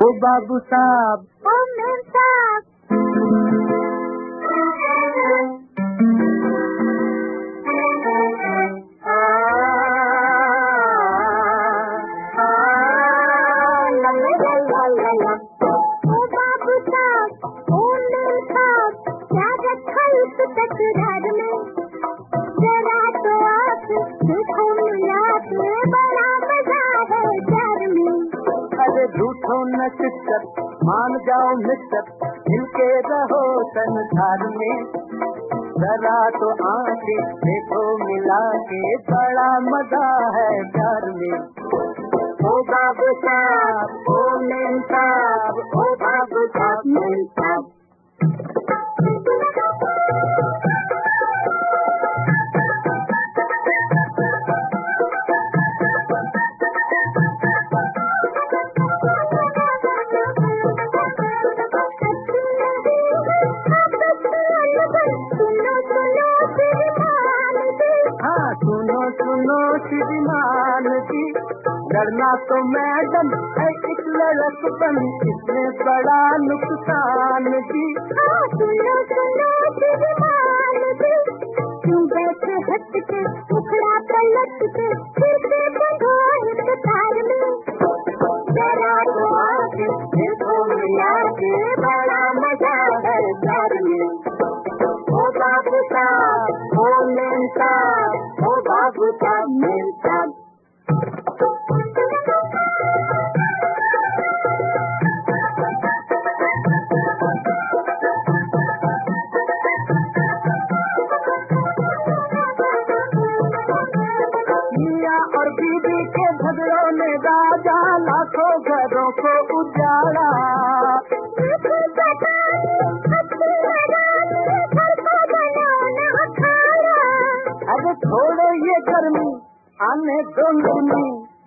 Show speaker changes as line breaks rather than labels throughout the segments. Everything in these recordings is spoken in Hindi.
बाबू साहब,
ओ मेम साहब, ओ बाबू साहब, ओ मेम साहब, क्या रखा इस तकरार में? जरा तो आप देखो मिला के, बड़ा मजा है प्यार में।
अरे झूठो न सिस्टर, मान जाओ मिस्टर, मिलके रहो संसार में। जरा तो आंखें देखो मिला के, बड़ा मजा है प्यार में। ओ बाबू साहब, ओ मेम साहब, ओ बाबू साहब, मेम साहब। हाँ सुनो सुनो श्रीमान जी, डरना तो मैडम है इस लड़कपन, इसमें बड़ा नुकसान जी।
हाँ सुनो सुनो श्रीमान जी, क्यों बैठे हट के उखड़ा पलट के, फिर से बंधो इंतजार में।
जरा तो आके देखो मिला के, बड़ा मजा है प्यार में। ओ बाबू साहब, ओ मेम साहब, ओ बाबू साहब, मेम साहब। मियां और बीबी के झगड़ों ने राजा लाखों घरों को उजाड़ा। अरे छोड़ो ये गर्मी, आने दो गर्मी,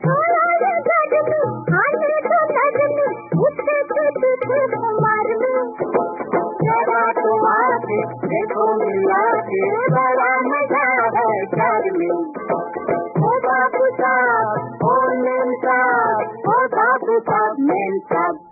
जरा तो आके देखो मिला के, बड़ा मजा है प्यार में। ओ बाबू साहब, ओ मेम साहब, ओ बाबू साहब, मेम साहब।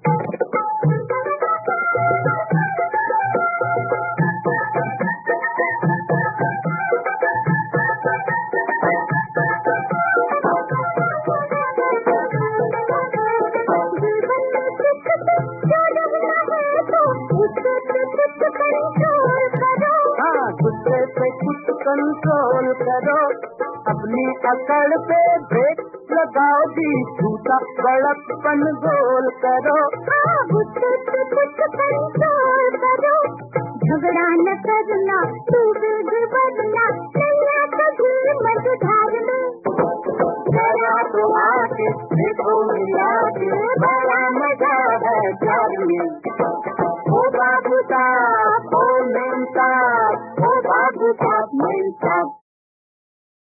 गुस्से पे कुछ कंट्रोल करो, अपनी अकड़ पे ब्रेक लगाओ जी, झूठा बड़प्पन गोल करो।
गुस्से पे कुछ कंट्रोल करो, झगड़ा न करना, तू वेग बढ़ना, नैया कभी मझधार में।
जरा तो आके देखो मिला के,